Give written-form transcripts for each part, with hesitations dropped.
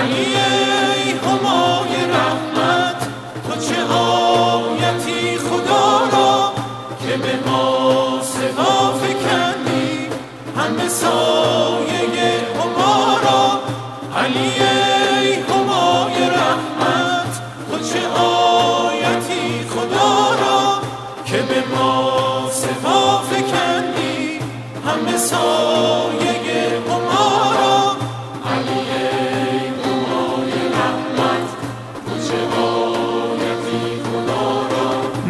علی ای همای رحمت، تو چه آیتی خدا را که به ما سوا فکندی همه سایه هما را. علی ای همای رحمت، تو چه آیتی خدا را که به ما سوا فکندی همه سایه هما را. علی ای همای رحمت، تو چه آیتی خدا را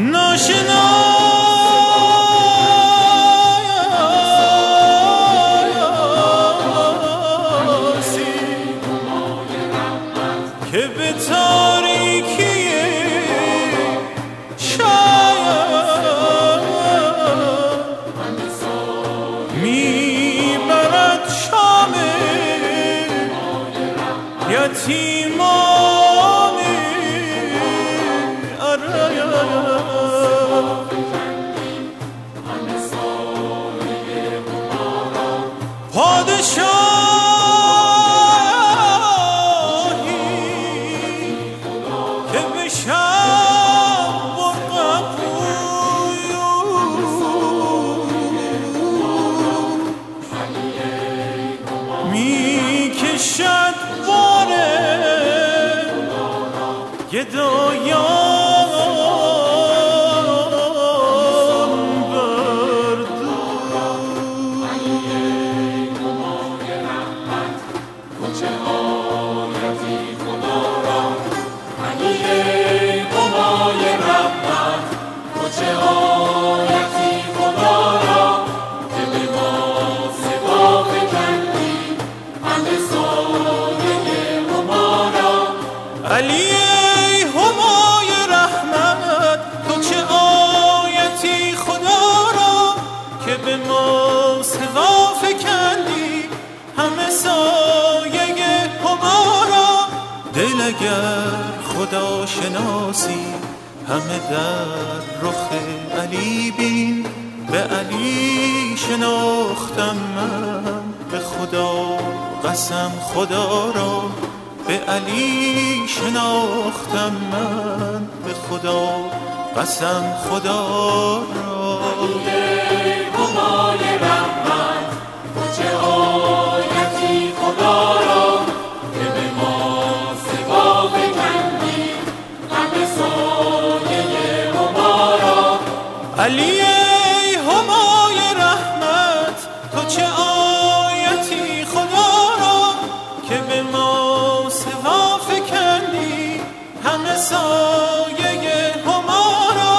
ناشناسی که به تاریکی شاید میبرد شام یتیمانی. پادشاهی که به شب برقبوی میکشد باره گدایان بر دوش. علی ای همای رحمت، تو چه آیتی خدا را. علی ای همای رحمت، تو چه آیتی خدا را که به ما سوا فکندی همه سایه هما را. علی ای همای رحمت، تو چه آیتی خدا را که به ما سوا فکندی همه سایه هما را. دل اگر خدا شناسی همه در رخ علی بین، به علی شناختم من به خدا قسم خدا را. به علی شناختم من به خدا قسم خدا را. علی ای همای رحمت، تو چه آیتی خدا را که به ما سوا فکندی همه سایه هما را. علی ای همای رحمت، تو چه آیتی خدا را که به ما سوا فکندی همه سایه هما را.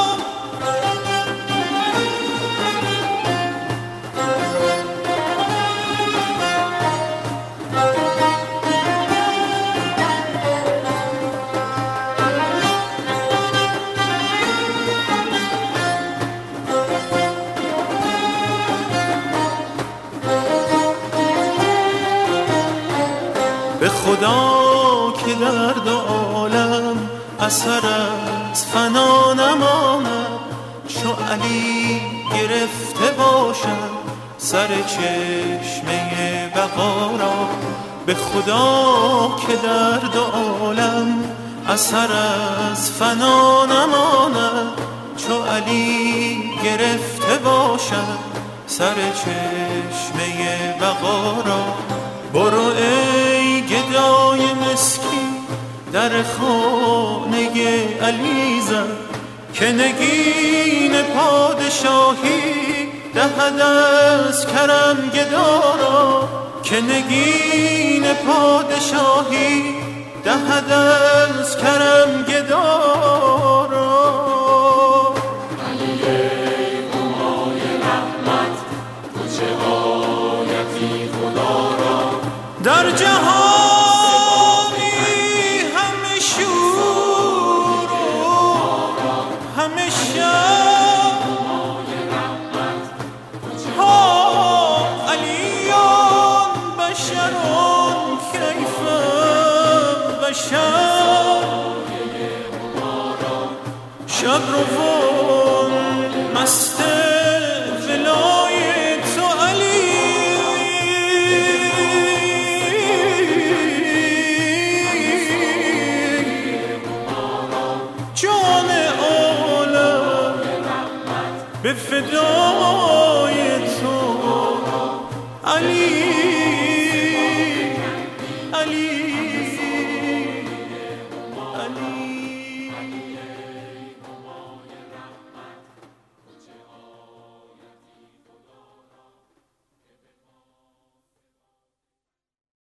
به خدا که در دو عالم اثر از فنا نماند، چو علی گرفته باشد سر چشمه بقا را. به خدا که در دو عالم اثر از فنا نماند، چو علی گرفته باشد سر چشمه بقا را. برو ای گدای مسکین در خانه علی زن، که نگین پادشاهی دهد از کرم گدا را. که نگین پادشاهی دهد از کرم گدا را. علی ای همای رحمت، تو چه آیتی خدا را در جهانی همه شور و همه شب ها علیان بشرون کیف بشر. شب روان مست ولای تو علی، به فدای تو علی